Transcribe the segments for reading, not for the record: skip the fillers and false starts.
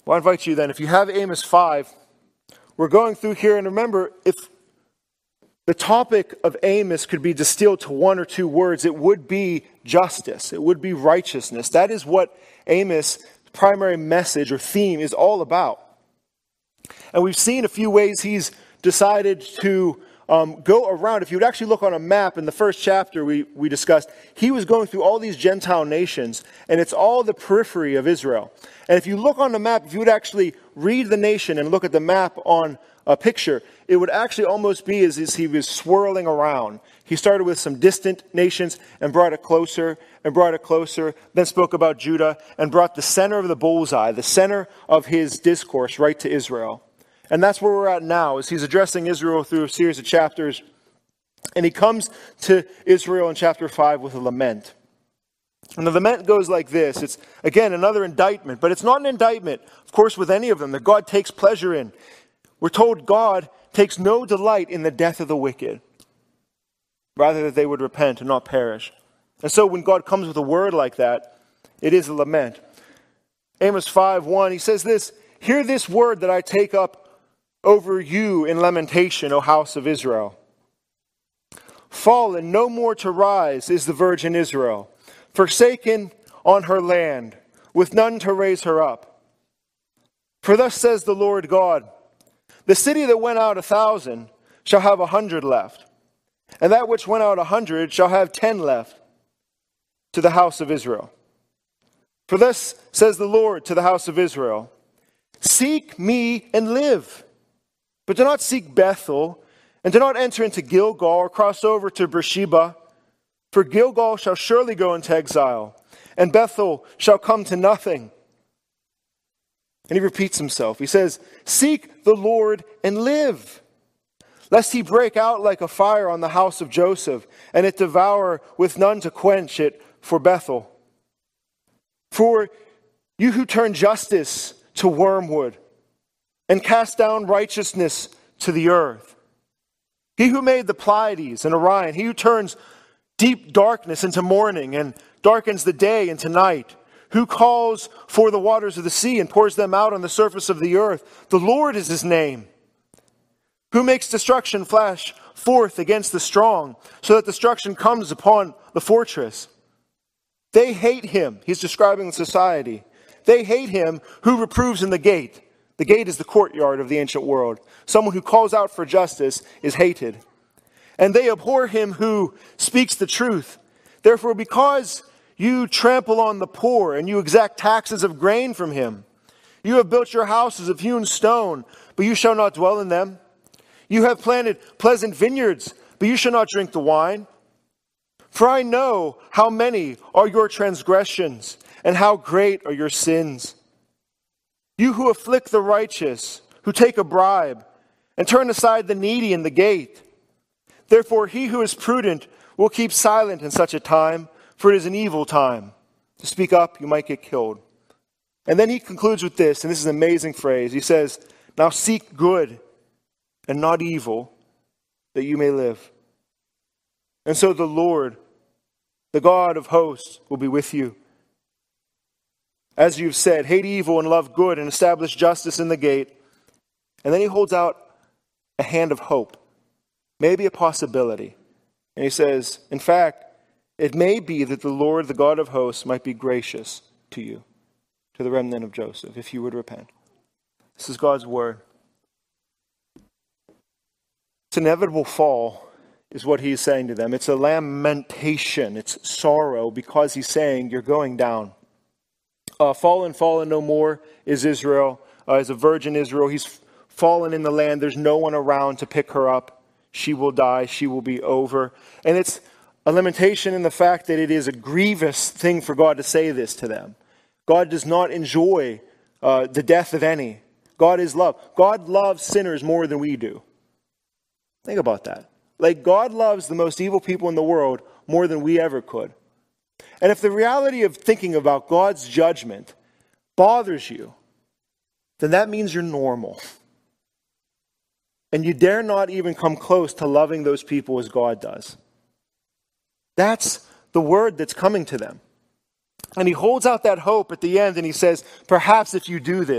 Well, I invite you then, if you have Amos 5, we're going through here, and remember, if the topic of Amos could be distilled to one or two words, it would be justice. It would be righteousness. That is what Amos' primary message or theme is all about. And we've seen a few ways he's decided to go around. If you would actually look on a map in the first chapter we discussed, he was going through all these Gentile nations, and it's all the periphery of Israel. And if you look on the map, if you would actually read the nation and look at the map on a picture, it would actually almost be as if he was swirling around. He started with some distant nations and brought it closer and brought it closer, then spoke about Judah and brought the center of the bullseye, the center of his discourse right to Israel. And that's where we're at now, as he's addressing Israel through a series of chapters. And he comes to Israel in chapter 5 with a lament. And the lament goes like this. It's, again, another indictment, but it's not an indictment, of course, with any of them that God takes pleasure in. We're told God takes no delight in the death of the wicked, rather that they would repent and not perish. And so when God comes with a word like that, it is a lament. Amos 5:1, he says this, "Hear this word that I take up over you in lamentation, O house of Israel. Fallen, no more to rise, is the virgin Israel, forsaken on her land, with none to raise her up. For thus says the Lord God, the city that went out 1,000 shall have 100 left, and that which went out 100 shall have 10 left to the house of Israel. For thus says the Lord to the house of Israel, seek me and live, but do not seek Bethel, and do not enter into Gilgal or cross over to Beersheba, for Gilgal shall surely go into exile, and Bethel shall come to nothing." And he repeats himself. He says, "Seek the Lord and live, lest he break out like a fire on the house of Joseph, and it devour with none to quench it for Bethel. For you who turn justice to wormwood, and cast down righteousness to the earth. He who made the Pleiades and Orion, he who turns deep darkness into morning and darkens the day into night, who calls for the waters of the sea and pours them out on the surface of the earth. The Lord is his name. Who makes destruction flash forth against the strong, so that destruction comes upon the fortress. They hate him." He's describing society. "They hate him who reproves in the gate." The gate is the courtyard of the ancient world. Someone who calls out for justice is hated. "And they abhor him who speaks the truth. Therefore, because you trample on the poor and you exact taxes of grain from him, you have built your houses of hewn stone, but you shall not dwell in them. You have planted pleasant vineyards, but you shall not drink the wine. For I know how many are your transgressions and how great are your sins. You who afflict the righteous, who take a bribe, and turn aside the needy in the gate. Therefore he who is prudent will keep silent in such a time, for it is an evil time. To speak up, you might get killed." And then he concludes with this, and this is an amazing phrase. He says, "Now seek good and not evil, that you may live. And so the Lord, the God of hosts, will be with you. As you've said, hate evil and love good, and establish justice in the gate." And then he holds out a hand of hope, maybe a possibility. And he says, "In fact, it may be that the Lord, the God of hosts, might be gracious to you, to the remnant of Joseph, if you would repent." This is God's word. It's inevitable fall is what he's saying to them. It's a lamentation. It's sorrow, because he's saying you're going down. Fallen no more is Israel, is a virgin Israel. He's fallen in the land. There's no one around to pick her up. She will die. She will be over. And it's a lamentation in the fact that it is a grievous thing for God to say this to them. God does not enjoy the death of any. God is love. God loves sinners more than we do. Think about that. Like, God loves the most evil people in the world more than we ever could. And if the reality of thinking about God's judgment bothers you, then that means you're normal. And you dare not even come close to loving those people as God does. That's the word that's coming to them. And he holds out that hope at the end, and he says, perhaps if you do this,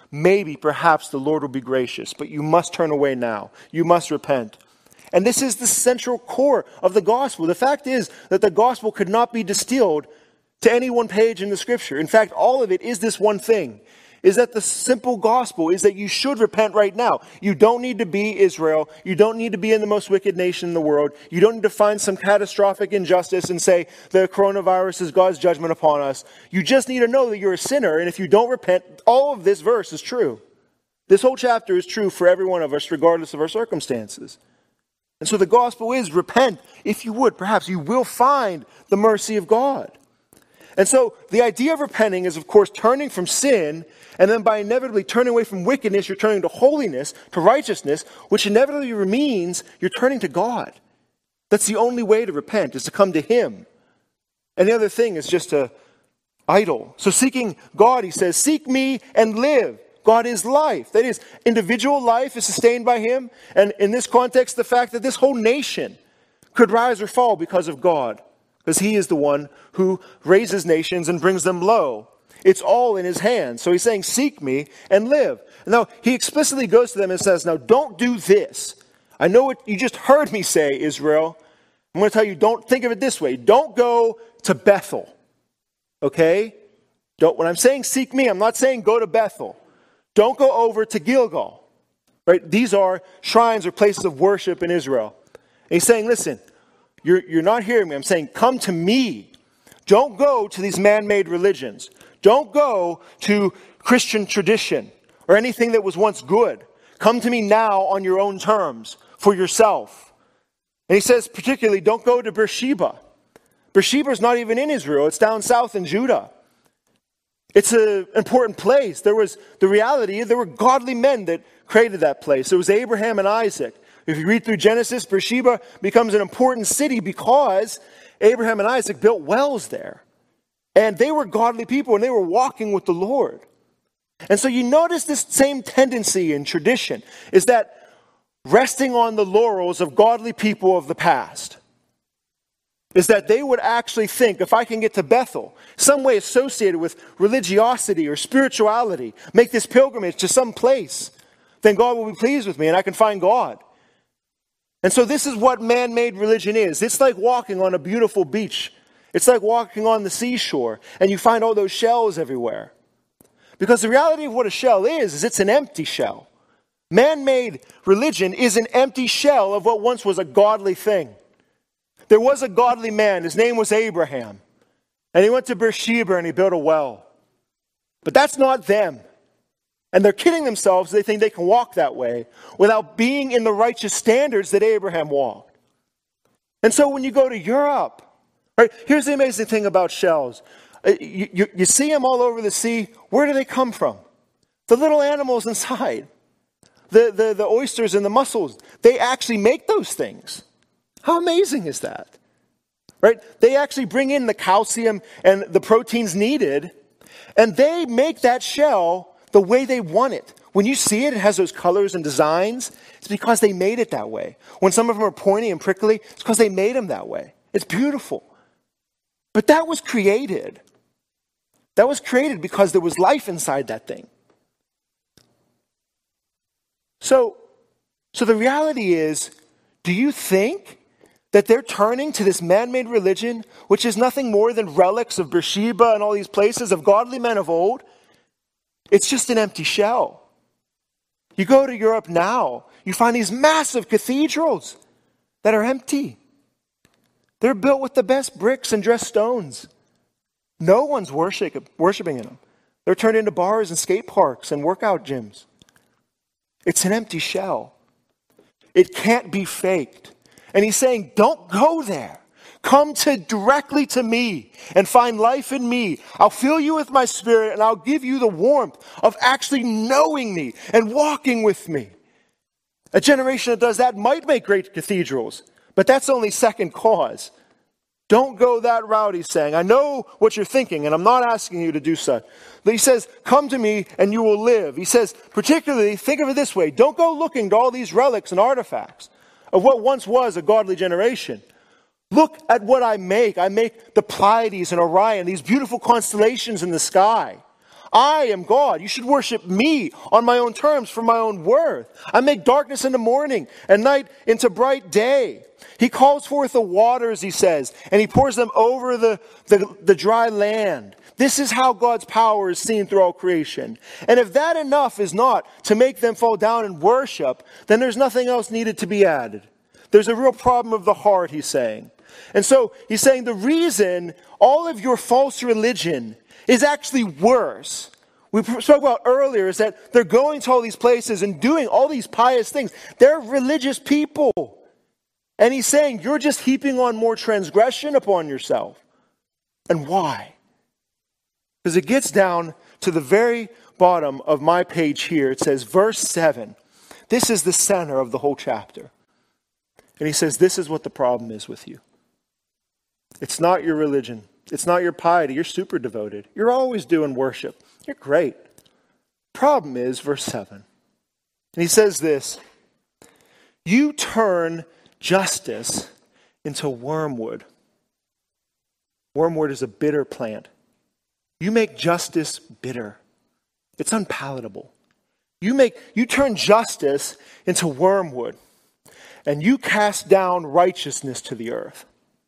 maybe, perhaps the Lord will be gracious. But you must turn away now. You must repent. And this is the central core of the gospel. The fact is that the gospel could not be distilled to any one page in the scripture. In fact, all of it is this one thing, is that the simple gospel is that you should repent right now. You don't need to be Israel. You don't need to be in the most wicked nation in the world. You don't need to find some catastrophic injustice and say the coronavirus is God's judgment upon us. You just need to know that you're a sinner, and if you don't repent, all of this verse is true. This whole chapter is true for every one of us, regardless of our circumstances. And so the gospel is repent. If you would, perhaps you will find the mercy of God. And so the idea of repenting is, of course, turning from sin, and then by inevitably turning away from wickedness, you're turning to holiness, to righteousness, which inevitably means you're turning to God. That's the only way to repent, is to come to Him. And the other thing is just to idle. So seeking God, he says, seek me and live. God is life. That is, individual life is sustained by Him. And in this context, the fact that this whole nation could rise or fall because of God. Because He is the one who raises nations and brings them low. It's all in His hands. So He's saying, seek me and live. Now, He explicitly goes to them and says, now don't do this. I know what you just heard me say, Israel. I'm going to tell you, don't think of it this way. Don't go to Bethel. Okay? When I'm saying seek me, I'm not saying go to Bethel. Don't go over to Gilgal. Right? These are shrines or places of worship in Israel. And He's saying, listen, you're not hearing me. I'm saying, come to me. Don't go to these man-made religions. Don't go to Christian tradition or anything that was once good. Come to me now on your own terms for yourself. And He says particularly, don't go to Beersheba. Beersheba is not even in Israel. It's down south in Judah. It's an important place. There were godly men that created that place. It was Abraham and Isaac. If you read through Genesis, Beersheba becomes an important city because Abraham and Isaac built wells there. And they were godly people and they were walking with the Lord. And so you notice this same tendency in tradition is that resting on the laurels of godly people of the past is that they would actually think, if I can get to Bethel, some way associated with religiosity or spirituality, make this pilgrimage to some place, then God will be pleased with me and I can find God. And so this is what man-made religion is. It's like walking on a beautiful beach. It's like walking on the seashore and you find all those shells everywhere. Because the reality of what a shell is it's an empty shell. Man-made religion is an empty shell of what once was a godly thing. There was a godly man. His name was Abraham. And he went to Beersheba and he built a well. But that's not them. And they're kidding themselves. They think they can walk that way without being in the righteous standards that Abraham walked. And so when you go to Europe, right, here's the amazing thing about shells. You see them all over the sea. Where do they come from? The little animals inside. The oysters and the mussels. They actually make those things. How amazing is that? Right? They actually bring in the calcium and the proteins needed, and they make that shell the way they want it. When you see it, it has those colors and designs. It's because they made it that way. When some of them are pointy and prickly, it's because they made them that way. It's beautiful. But that was created. That was created because there was life inside that thing. So the reality is, do you think that they're turning to this man-made religion, which is nothing more than relics of Beersheba and all these places of godly men of old? It's just an empty shell. You go to Europe now, you find these massive cathedrals that are empty. They're built with the best bricks and dressed stones. No one's worshiping in them. They're turned into bars and skate parks and workout gyms. It's an empty shell. It can't be faked. And He's saying, don't go there. Come directly to me and find life in me. I'll fill you with my Spirit and I'll give you the warmth of actually knowing me and walking with me. A generation that does that might make great cathedrals, but that's only second cause. Don't go that route, He's saying. I know what you're thinking, and I'm not asking you to do so. But He says, come to me and you will live. He says, particularly, think of it this way. Don't go looking to all these relics and artifacts of what once was a godly generation. Look at what I make. I make the Pleiades and Orion, these beautiful constellations in the sky. I am God. You should worship me on my own terms for my own worth. I make darkness into morning and night into bright day. He calls forth the waters, he says, and he pours them over the dry land. This is how God's power is seen through all creation. And if that enough is not to make them fall down and worship, then there's nothing else needed to be added. There's a real problem of the heart, he's saying. And so he's saying the reason all of your false religion is actually worse, we spoke about earlier, is that they're going to all these places and doing all these pious things. They're religious people. And he's saying you're just heaping on more transgression upon yourself. And why? Because it gets down to the very bottom of my page here. It says, verse 7. This is the center of the whole chapter. And he says, this is what the problem is with you. It's not your religion. It's not your piety. You're super devoted. You're always doing worship. You're great. Problem is, verse 7. And he says this, you turn justice into wormwood. Wormwood is a bitter plant. You make justice bitter. It's unpalatable. You turn justice into wormwood, and you cast down righteousness to the earth.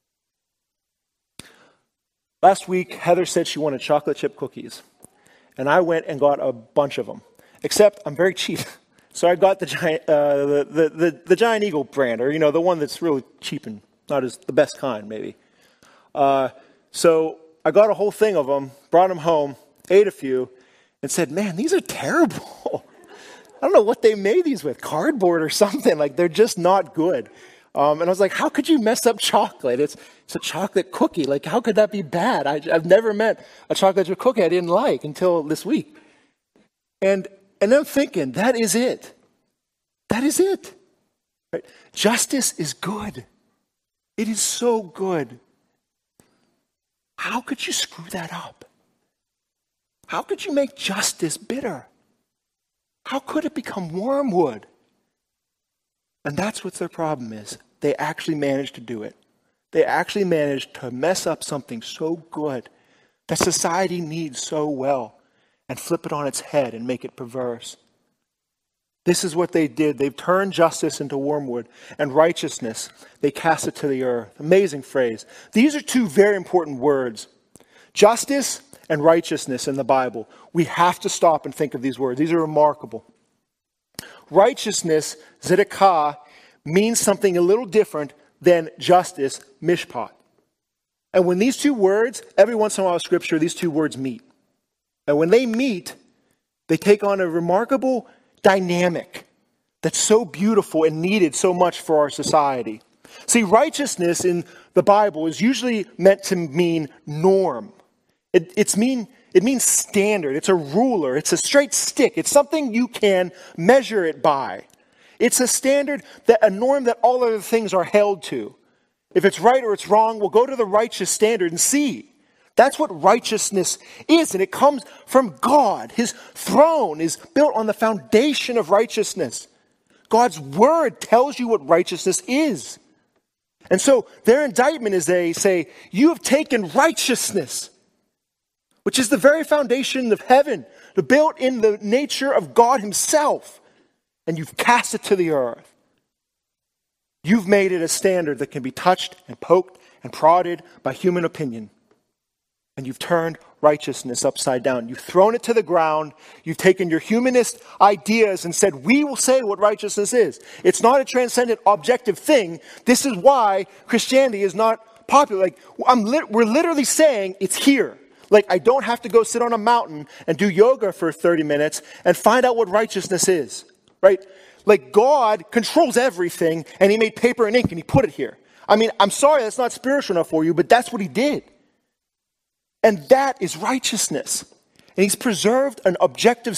Last week, Heather said she wanted chocolate chip cookies, and I went and got a bunch of them. Except I'm very cheap, so I got the Giant Eagle brand, or the one that's really cheap and not as the best kind, maybe. So I got a whole thing of them, brought them home, ate a few, and said, "Man, these are terrible." I don't know what they made these with, cardboard or something. Like, they're just not good. And I was like, how could you mess up chocolate? It's a chocolate cookie. Like, how could that be bad? I've never met a chocolate chip cookie I didn't like until this week. And I'm thinking, that is it. That is it. Right? Justice is good. It is so good. How could you screw that up? How could you make justice bitter? How could it become wormwood? And that's what their problem is. They actually managed to do it. They actually managed to mess up something so good that society needs so well and flip it on its head and make it perverse. This is what they did. They've turned justice into wormwood and righteousness, they cast it to the earth. Amazing phrase. These are two very important words. Justice and righteousness in the Bible. We have to stop and think of these words. These are remarkable. Righteousness, zedekah, means something a little different than justice, mishpat. And when these two words, every once in a while in Scripture, these two words meet. And when they meet, they take on a remarkable dynamic that's so beautiful and needed so much for our society. See, righteousness in the Bible is usually meant to mean norm. It means standard. It's a ruler. It's a straight stick. It's something you can measure it by. It's a standard, a norm that all other things are held to. If it's right or it's wrong, we'll go to the righteous standard and see. That's what righteousness is, and it comes from God. His throne is built on the foundation of righteousness. God's word tells you what righteousness is. And so their indictment is they say, you have taken righteousness, which is the very foundation of heaven, built in the nature of God himself, and you've cast it to the earth. You've made it a standard that can be touched and poked and prodded by human opinion. And you've turned righteousness upside down. You've thrown it to the ground. You've taken your humanist ideas and said, we will say what righteousness is. It's not a transcendent, objective thing. This is why Christianity is not popular. Like, we're literally saying it's here. Like, I don't have to go sit on a mountain and do yoga for 30 minutes and find out what righteousness is, right? Like, God controls everything, and he made paper and ink and he put it here. I mean, I'm sorry that's not spiritual enough for you, but that's what he did. And that is righteousness. And he's preserved an objective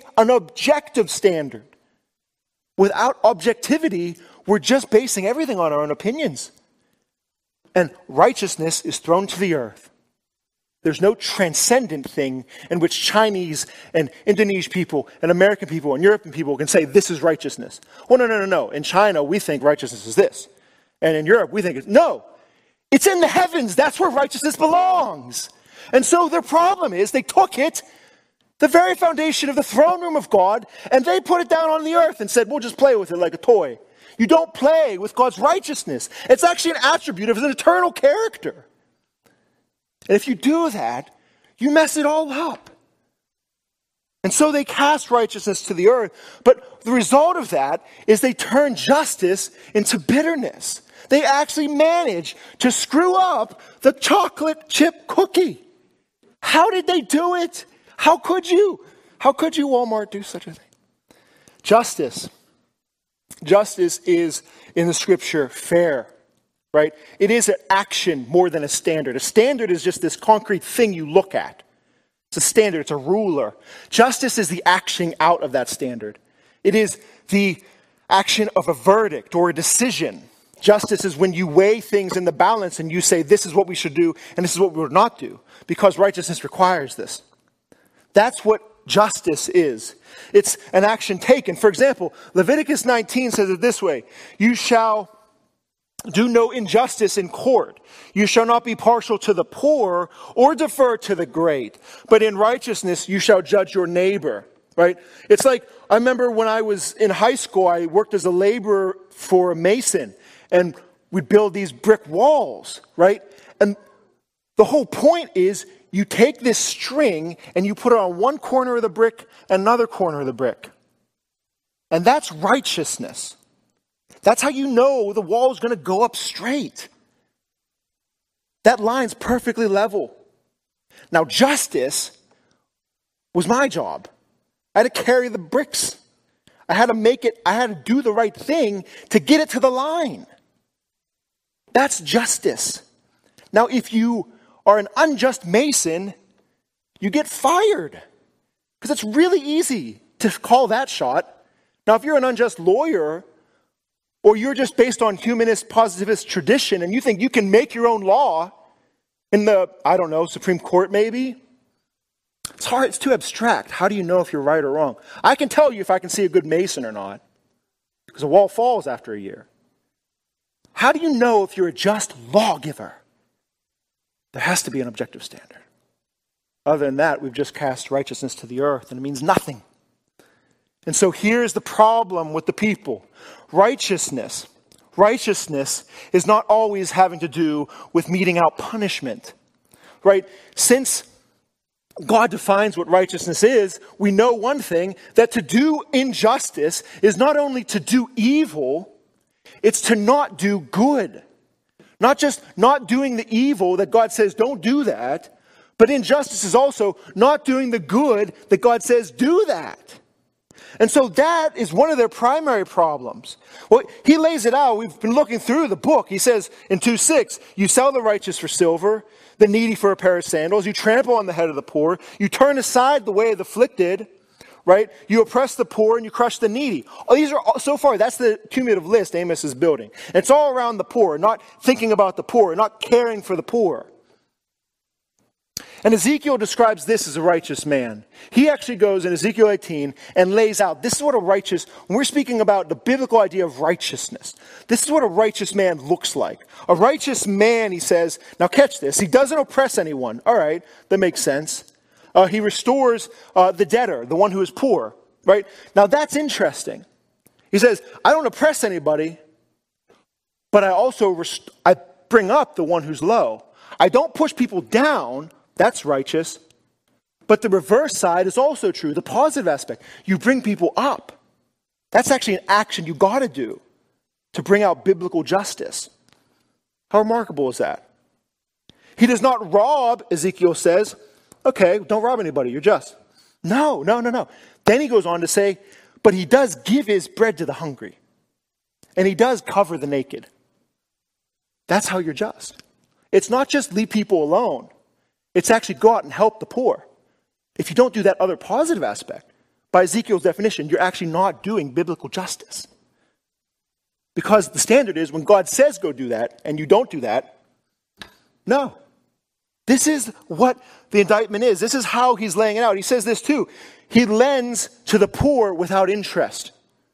standard. Without objectivity, we're just basing everything on our own opinions. And righteousness is thrown to the earth. There's no transcendent thing in which Chinese and Indonesian people and American people and European people can say this is righteousness. Well, no. In China, we think righteousness is this. And in Europe, we think it's no. It's in the heavens. That's where righteousness belongs. And so their problem is they took it The very foundation of the throne room of God, and they put it down on the earth and said, we'll just play with it like a toy. You don't play with God's righteousness. It's actually an attribute of his eternal character. And if you do that, you mess it all up. And so they cast righteousness to the earth, but the result of that is they turn justice into bitterness. They actually manage to screw up the chocolate chip cookie. How did they do it? How could you? How could you, Walmart, do such a thing? Justice. Justice is, in the scripture, fair, right? It is an action more than a standard. A standard is just this concrete thing you look at. It's a standard, it's a ruler. Justice is the action out of that standard. It is the action of a verdict or a decision. Justice is when you weigh things in the balance and you say, this is what we should do and this is what we would not do, because righteousness requires this. That's what justice is. It's an action taken. For example, Leviticus 19 says it this way: you shall do no injustice in court. You shall not be partial to the poor or defer to the great, but in righteousness you shall judge your neighbor. Right? It's like, I remember when I was in high school, I worked as a laborer for a mason, and we'd build these brick walls, right? And the whole point is, you take this string and you put it on one corner of the brick and another corner of the brick. And that's righteousness. That's how you know the wall is going to go up straight. That line's perfectly level. Now, justice was my job. I had to carry the bricks. I had to do the right thing to get it to the line. That's justice. Now, if you are an unjust mason, you get fired. Because it's really easy to call that shot. Now, if you're an unjust lawyer, or you're just based on humanist, positivist tradition, and you think you can make your own law in the, Supreme Court maybe, it's hard, it's too abstract. How do you know if you're right or wrong? I can tell you if I can see a good mason or not, because a wall falls after a year. How do you know if you're a just lawgiver? There has to be an objective standard. Other than that, we've just cast righteousness to the earth, and it means nothing. And so here's the problem with the people. Righteousness is not always having to do with meting out punishment. Right? Since God defines what righteousness is, we know one thing, that to do injustice is not only to do evil, it's to not do good. Not just not doing the evil that God says don't do that, but injustice is also not doing the good that God says do that. And so that is one of their primary problems. Well, he lays it out. We've been looking through the book. He says in 2:6, you sell the righteous for silver, the needy for a pair of sandals. You trample on the head of the poor. You turn aside the way of the afflicted, right? You oppress the poor and you crush the needy. These are so far, that's the cumulative list Amos is building. And it's all around the poor, not thinking about the poor, not caring for the poor. And Ezekiel describes this as a righteous man. He actually goes in Ezekiel 18 and lays out, this is what when we're speaking about the biblical idea of righteousness, this is what a righteous man looks like. A righteous man, he says, now catch this, he doesn't oppress anyone. All right, that makes sense. He restores the debtor, the one who is poor, right? Now that's interesting. He says, I don't oppress anybody, but I also I bring up the one who's low. I don't push people down. That's righteous. But the reverse side is also true. The positive aspect. You bring people up. That's actually an action you got to do to bring out biblical justice. How remarkable is that? He does not rob, Ezekiel says. Okay, don't rob anybody. You're just. No. Then he goes on to say, but he does give his bread to the hungry. And he does cover the naked. That's how you're just. It's not just leave people alone. It's actually go out and help the poor. If you don't do that other positive aspect, by Ezekiel's definition, you're actually not doing biblical justice. Because the standard is when God says go do that, and you don't do that, no. This is what the indictment is. This is how he's laying it out. He says this too. He lends to the poor without interest.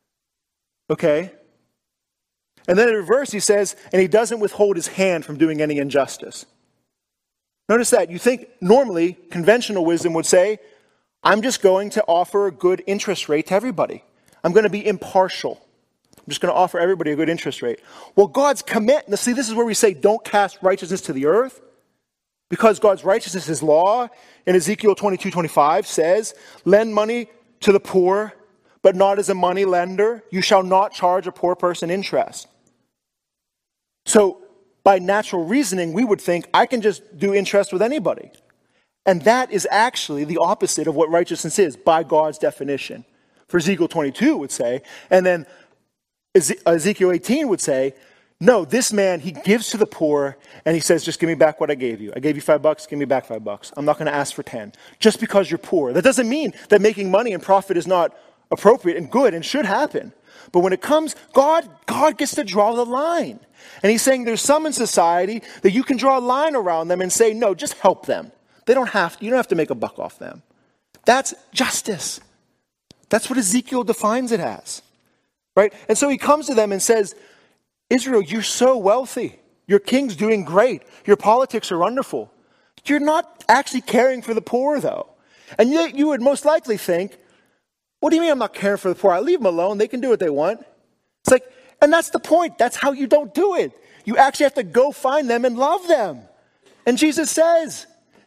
Okay? And then in reverse he says, and he doesn't withhold his hand from doing any injustice. Notice that. You think normally conventional wisdom would say, I'm just going to offer a good interest rate to everybody. I'm going to be impartial. I'm just going to offer everybody a good interest rate. Well, God's command, now see, this is where we say don't cast righteousness to the earth. Because God's righteousness is law. In Ezekiel 22:25 says, lend money to the poor, but not as a money lender. You shall not charge a poor person interest. So by natural reasoning, we would think I can just do interest with anybody. And that is actually the opposite of what righteousness is by God's definition. For Ezekiel 22 would say, and then Ezekiel 18 would say, no, this man, he gives to the poor and he says, just give me back what I gave you. I gave you $5, give me back $5. I'm not going to ask for 10 just because you're poor. That doesn't mean that making money and profit is not appropriate and good and should happen. But when it comes, God gets to draw the line. And he's saying there's some in society that you can draw a line around them and say, no, just help them. You don't have to make a buck off them. That's justice. That's what Ezekiel defines it as. Right? And so he comes to them and says, Israel, you're so wealthy. Your king's doing great. Your politics are wonderful. You're not actually caring for the poor, though. And yet you would most likely think, what do you mean I'm not caring for the poor? I leave them alone. They can do what they want. It's like, and that's the point. That's how you don't do it. You actually have to go find them and love them. And Jesus says,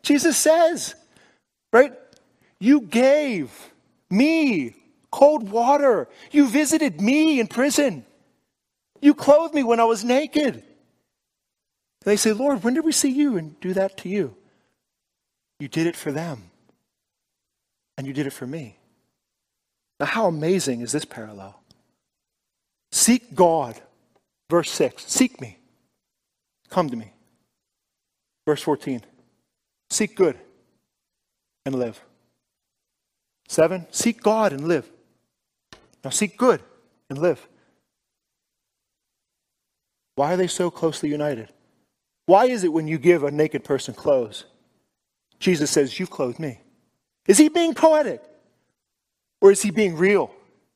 right? You gave me cold water. You visited me in prison. You clothed me when I was naked. And they say, Lord, when did we see you and do that to you? You did it for them. And you did it for me. Now, how amazing is this parallel? Seek God. Verse 6. Seek me. Come to me. Verse 14. Seek good and live. 7. Seek God and live. Now seek good and live. Why are they so closely united? Why is it when you give a naked person clothes, Jesus says, you've clothed me? Is he being poetic? Or is he being real?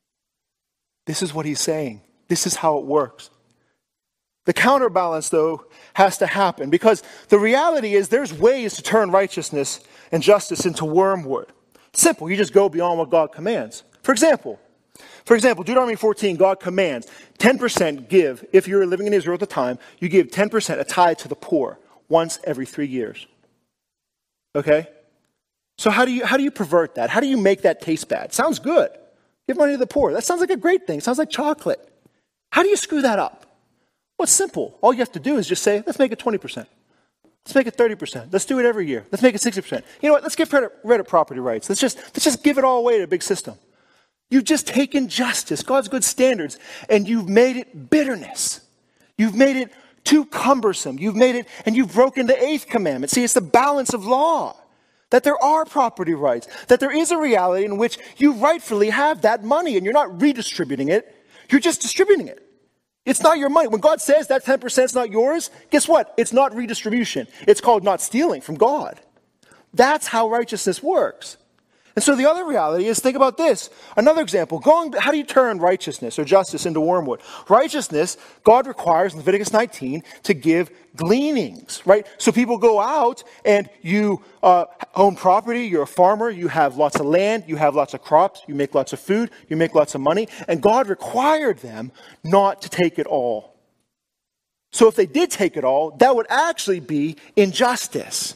This is what he's saying. This is how it works. The counterbalance, though, has to happen because the reality is there's ways to turn righteousness and justice into wormwood. Simple. You just go beyond what God commands. For example, Deuteronomy 14, God commands 10% give. If you were living in Israel at the time, you give 10% a tithe to the poor once every 3 years. Okay? So how do you pervert that? How do you make that taste bad? Sounds good. Give money to the poor. That sounds like a great thing. Sounds like chocolate. How do you screw that up? Well, it's simple. All you have to do is just say, let's make it 20%. Let's make it 30%. Let's do it every year. Let's make it 60%. You know what? Let's get rid of property rights. Let's just give it all away to a big system. You've just taken justice, God's good standards, and you've made it bitterness. You've made it too cumbersome. You've made it, and you've broken the 8th commandment. See, it's the balance of law. That there are property rights. That there is a reality in which you rightfully have that money, and you're not redistributing it. You're just distributing it. It's not your money. When God says that 10% is not yours, guess what? It's not redistribution. It's called not stealing from God. That's how righteousness works. And so the other reality is, think about this. Another example. How do you turn righteousness or justice into wormwood? Righteousness, God requires in Leviticus 19 to give gleanings, right? So people go out and you own property, you're a farmer, you have lots of land, you have lots of crops, you make lots of food, you make lots of money, and God required them not to take it all. So if they did take it all, that would actually be injustice.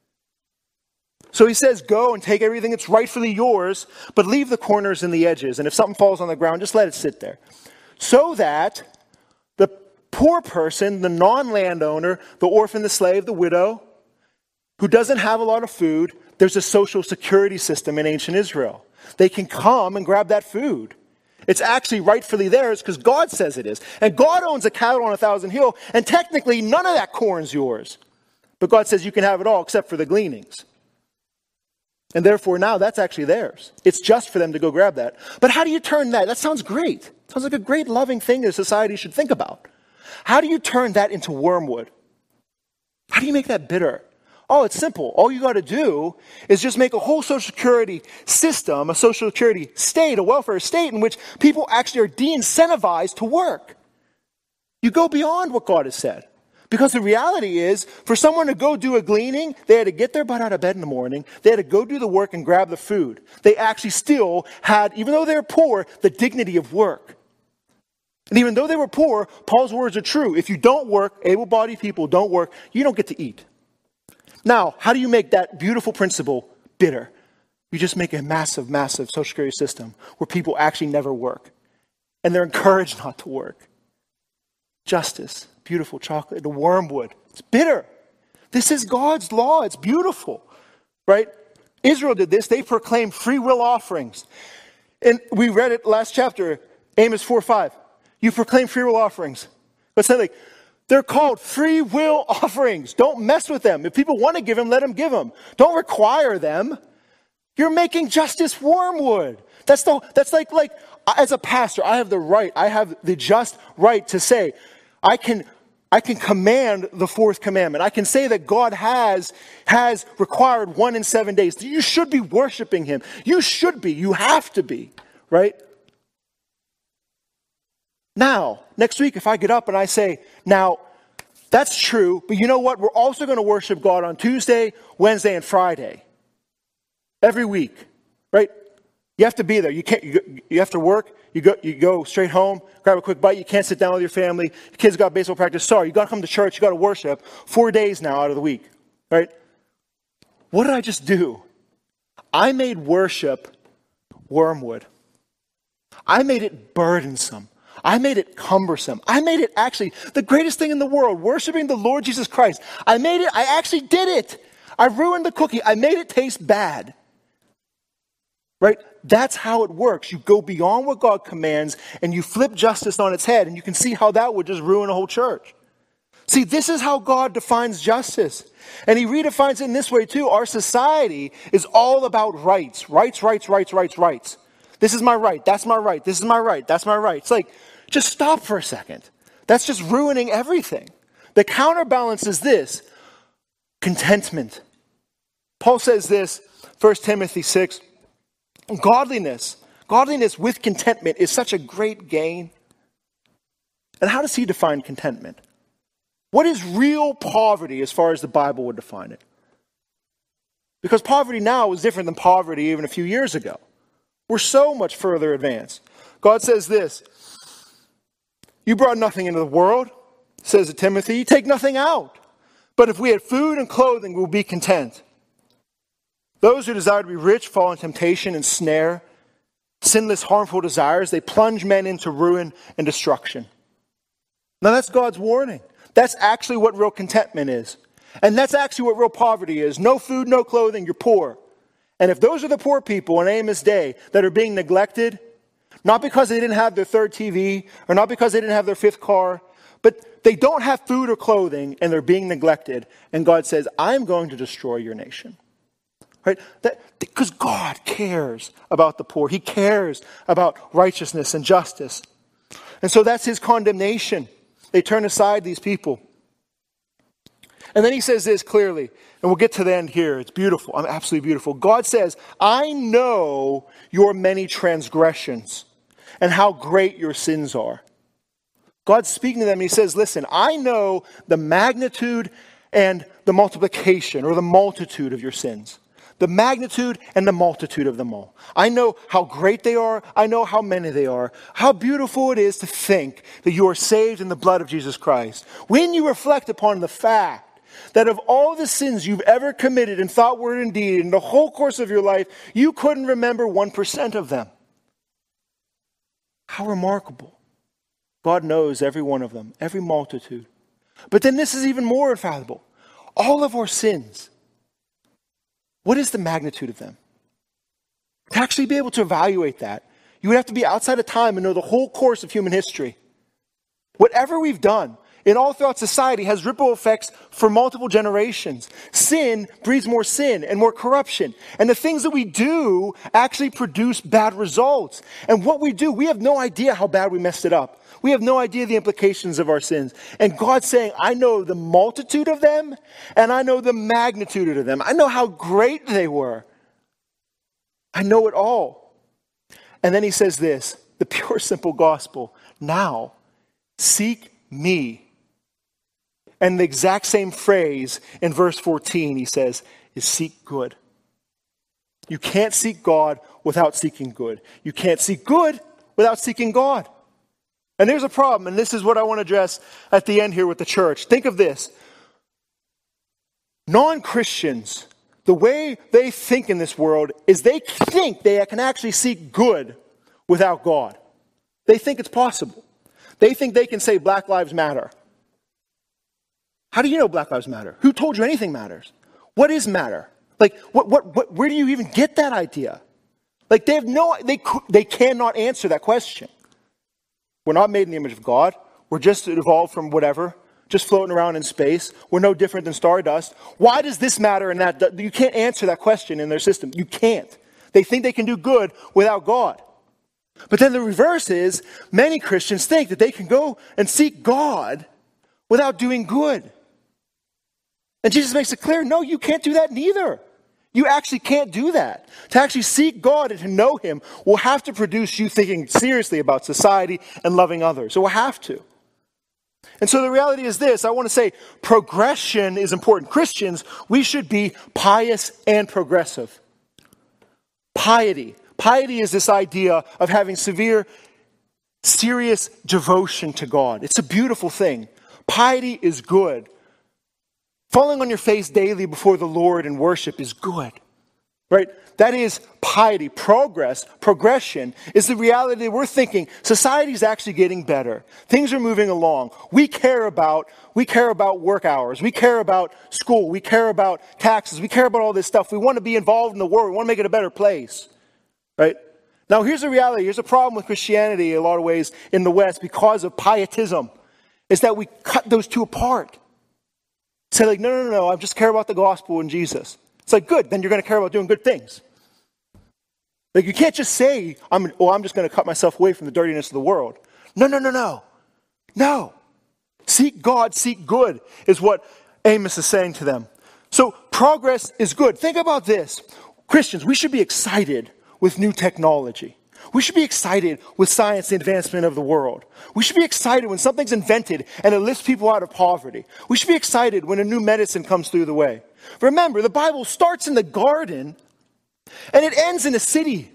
So he says, go and take everything that's rightfully yours, but leave the corners and the edges. And if something falls on the ground, just let it sit there. So that the poor person, the non-landowner, the orphan, the slave, the widow, who doesn't have a lot of food, there's a social security system in ancient Israel. They can come and grab that food. It's actually rightfully theirs because God says it is. And God owns a cattle on 1,000 hill, and technically none of that corn's yours. But God says you can have it all except for the gleanings. And therefore now that's actually theirs. It's just for them to go grab that. But how do you turn that? That sounds great. Sounds like a great loving thing that society should think about. How do you turn that into wormwood? How do you make that bitter? Oh, it's simple. All you got to do is just make a whole social security system, a social security state, a welfare state in which people actually are de-incentivized to work. You go beyond what God has said. Because the reality is, for someone to go do a gleaning, they had to get their butt out of bed in the morning. They had to go do the work and grab the food. They actually still had, even though they were poor, the dignity of work. And even though they were poor, Paul's words are true. If you don't work, able-bodied people don't work, you don't get to eat. Now, how do you make that beautiful principle bitter? You just make a massive, massive social security system where people actually never work. And they're encouraged not to work. Justice, beautiful chocolate, the wormwood. It's bitter. This is God's law. It's beautiful, right? Israel did this. They proclaimed free will offerings. And we read it last chapter, Amos 4:5. You proclaim free will offerings. But say like, they're called free will offerings. Don't mess with them. If people want to give them, let them give them. Don't require them. You're making justice wormwood. That's like as a pastor, I have the just right to say, I can command the fourth commandment. I can say that God has required 1 in 7 days. You should be worshiping him. You should be. You have to be. Right? Now, next week, if I get up and I say, now, that's true, but you know what? We're also going to worship God on Tuesday, Wednesday, and Friday. Every week. Right? You have to be there. You have to work. You go straight home, grab a quick bite. You can't sit down with your family. Your kids got baseball practice. Sorry, you got to come to church. You got to worship 4 days now out of the week. Right? What did I just do? I made worship wormwood. I made it burdensome. I made it cumbersome. I made it actually the greatest thing in the world, worshiping the Lord Jesus Christ. I actually did it. I ruined the cookie. I made it taste bad. Right? That's how it works. You go beyond what God commands and you flip justice on its head, and you can see how that would just ruin a whole church. See, this is how God defines justice. And he redefines it in this way too. Our society is all about rights. Rights. This is my right. That's my right. This is my right. That's my right. It's like, just stop for a second. That's just ruining everything. The counterbalance is this: contentment. Paul says this, 1 Timothy 6, godliness with contentment is such a great gain. And how does he define contentment? What is real poverty as far as the Bible would define it? Because poverty now is different than poverty even a few years ago. We're so much further advanced. God says this: you brought nothing into the world, says to Timothy, you take nothing out. But if we had food and clothing, we'll be content. Those who desire to be rich fall in temptation and snare. Sinless, harmful desires, they plunge men into ruin and destruction. Now that's God's warning. That's actually what real contentment is. And that's actually what real poverty is. No food, no clothing, you're poor. And if those are the poor people in Amos' day that are being neglected, not because they didn't have their third TV, or not because they didn't have their fifth car, but they don't have food or clothing and they're being neglected. And God says, I'm going to destroy your nation. Right? Because God cares about the poor. He cares about righteousness and justice. And so that's his condemnation. They turn aside, these people. And then he says this clearly, and we'll get to the end here. It's beautiful. Absolutely beautiful. God says, I know your many transgressions and how great your sins are. God's speaking to them and he says, listen, I know the magnitude and the multiplication or the multitude of your sins. The magnitude and the multitude of them all. I know how great they are. I know how many they are. How beautiful it is to think that you are saved in the blood of Jesus Christ. When you reflect upon the fact that of all the sins you've ever committed in thought, word, and deed in the whole course of your life, you couldn't remember 1% of them. How remarkable. God knows every one of them, every multitude. But then this is even more infallible. All of our sins. What is the magnitude of them? To actually be able to evaluate that, you would have to be outside of time and know the whole course of human history. Whatever we've done in all throughout society has ripple effects for multiple generations. Sin breeds more sin and more corruption. And the things that we do actually produce bad results. And what we do, we have no idea how bad we messed it up. We have no idea the implications of our sins. And God's saying, I know the multitude of them, and I know the magnitude of them. I know how great they were. I know it all. And then he says this, the pure, simple gospel. Now, seek me And the exact same phrase in verse 14, he says, is seek good. You can't seek God without seeking good. You can't seek good without seeking God. And there's a problem, and this is what I want to address at the end here with the church. Think of this. Non-Christians, the way they think in this world is they think they can actually seek good without God. They think it's possible. They think they can say Black Lives Matter. How do you know Black Lives Matter? Who told you anything matters? What is matter? Like, where do you even get that idea? Like, they cannot answer that question. We're not made in the image of God. We're just evolved from whatever, just floating around in space. We're no different than stardust. Why does this matter and that? You can't answer that question in their system. You can't. They think they can do good without God. But then the reverse is, many Christians think that they can go and seek God without doing good. And Jesus makes it clear, no, you can't do that neither. You actually can't do that. To actually seek God and to know Him will have to produce you thinking seriously about society and loving others. It will have to. And so the reality is this. I want to say progression is important. Christians, we should be pious and progressive. Piety. Piety is this idea of having severe, serious devotion to God. It's a beautiful thing. Piety is good. Falling on your face daily before the Lord in worship is good, right? That is piety. Progression is the reality that we're thinking society is actually getting better. Things are moving along. We care about work hours. We care about school. We care about taxes. We care about all this stuff. We want to be involved in the world. We want to make it a better place, right? Now, here's the reality. Here's a problem with Christianity in a lot of ways in the West because of pietism, is that we cut those two apart. Say like, no, I just care about the gospel and Jesus. It's like, good, then you're going to care about doing good things. Like, you can't just say, I'm just going to cut myself away from the dirtiness of the world. No. Seek God, seek good, is what Amos is saying to them. So, progress is good. Think about this. Christians, we should be excited with new technology. We should be excited with science and advancement of the world. We should be excited when something's invented and it lifts people out of poverty. We should be excited when a new medicine comes through the way. Remember, the Bible starts in the garden and it ends in a city.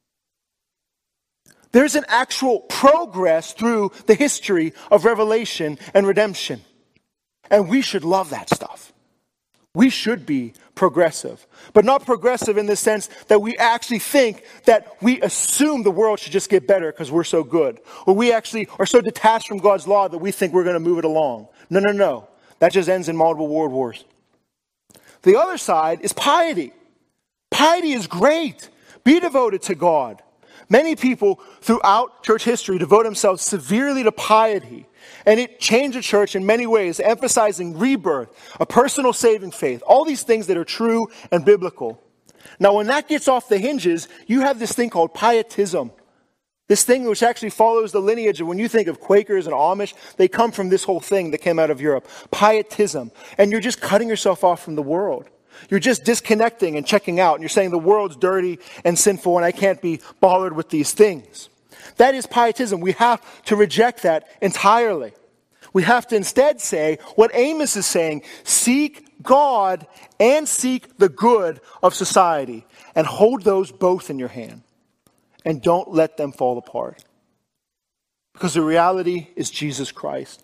There's an actual progress through the history of revelation and redemption. And we should love that stuff. We should be progressive, but not progressive in the sense that we actually think that we assume the world should just get better because we're so good. Or we actually are so detached from God's law that we think we're going to move it along. No. That just ends in multiple world wars. The other side is piety. Piety is great. Be devoted to God. Many people throughout church history devote themselves severely to piety. And it changed the church in many ways, emphasizing rebirth, a personal saving faith, all these things that are true and biblical. Now, when that gets off the hinges, you have this thing called pietism. This thing which actually follows the lineage of when you think of Quakers and Amish, they come from this whole thing that came out of Europe. Pietism. And you're just cutting yourself off from the world. You're just disconnecting and checking out. And you're saying the world's dirty and sinful and I can't be bothered with these things. That is pietism. We have to reject that entirely. We have to instead say what Amos is saying, seek God and seek the good of society and hold those both in your hand and don't let them fall apart. Because the reality is Jesus Christ.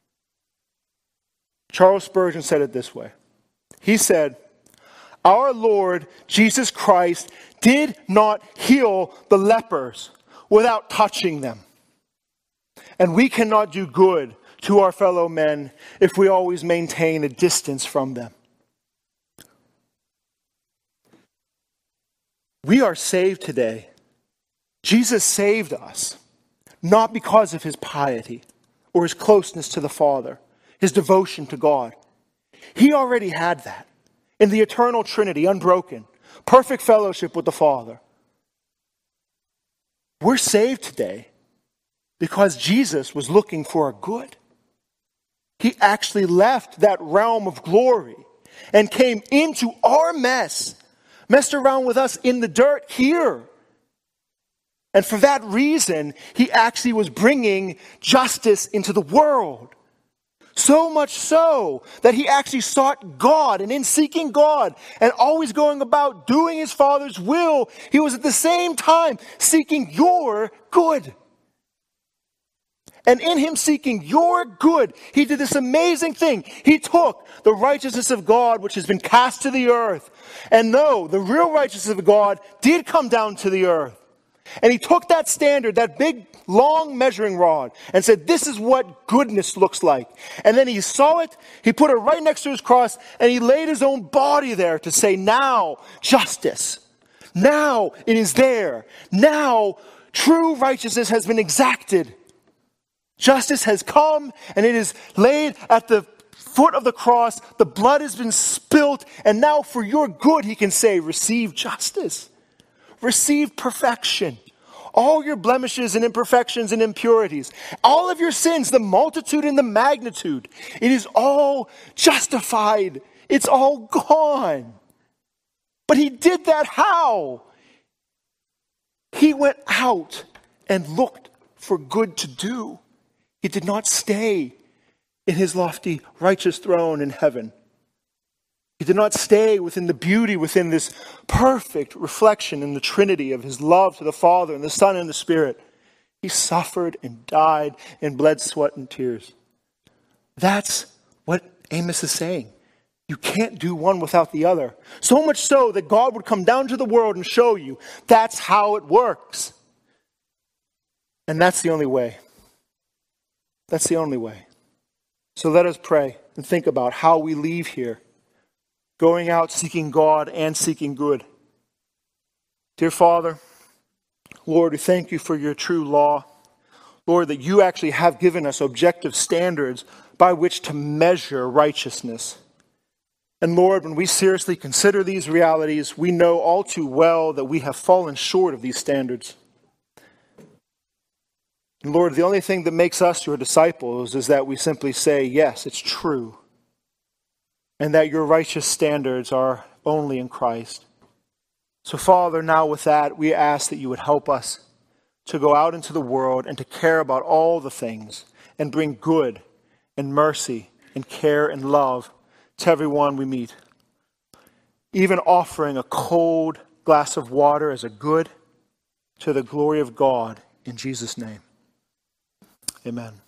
Charles Spurgeon said it this way. He said, our Lord Jesus Christ did not heal the lepers without touching them. And we cannot do good to our fellow men if we always maintain a distance from them. We are saved today. Jesus saved us, not because of his piety or his closeness to the Father, his devotion to God. He already had that in the eternal Trinity, unbroken, perfect fellowship with the Father. We're saved today because Jesus was looking for our good. He actually left that realm of glory and came into our messed around with us in the dirt here. And for that reason, he actually was bringing justice into the world So much so that he actually sought God. And in seeking God and always going about doing his Father's will, he was at the same time seeking your good. And in him seeking your good, he did this amazing thing. He took the righteousness of God, which has been cast to the earth. And no, the real righteousness of God did come down to the earth. And he took that standard, that big, long measuring rod, and said, this is what goodness looks like. And then he saw it, he put it right next to his cross, and he laid his own body there to say, now, justice. Now it is there. Now, true righteousness has been exacted. Justice has come, and it is laid at the foot of the cross. The blood has been spilt, and now for your good, he can say, receive justice. Receive perfection. All your blemishes and imperfections and impurities. All of your sins, the multitude and the magnitude. It is all justified. It's all gone. But he did that how? He went out and looked for good to do. He did not stay in his lofty, righteous throne in heaven. He did not stay within the beauty, within this perfect reflection in the Trinity of his love to the Father and the Son and the Spirit. He suffered and died and bled sweat and tears. That's what Amos is saying. You can't do one without the other. So much so that God would come down to the world and show you that's how it works. And that's the only way. That's the only way. So let us pray and think about how we leave here, going out seeking God and seeking good. Dear Father, Lord, we thank you for your true law. Lord, that you actually have given us objective standards by which to measure righteousness. And Lord, when we seriously consider these realities, we know all too well that we have fallen short of these standards. And Lord, the only thing that makes us your disciples is that we simply say, yes, it's true. And that your righteous standards are only in Christ. So Father, now with that, we ask that you would help us to go out into the world and to care about all the things and bring good and mercy and care and love to everyone we meet. Even offering a cold glass of water as a good to the glory of God in Jesus' name. Amen.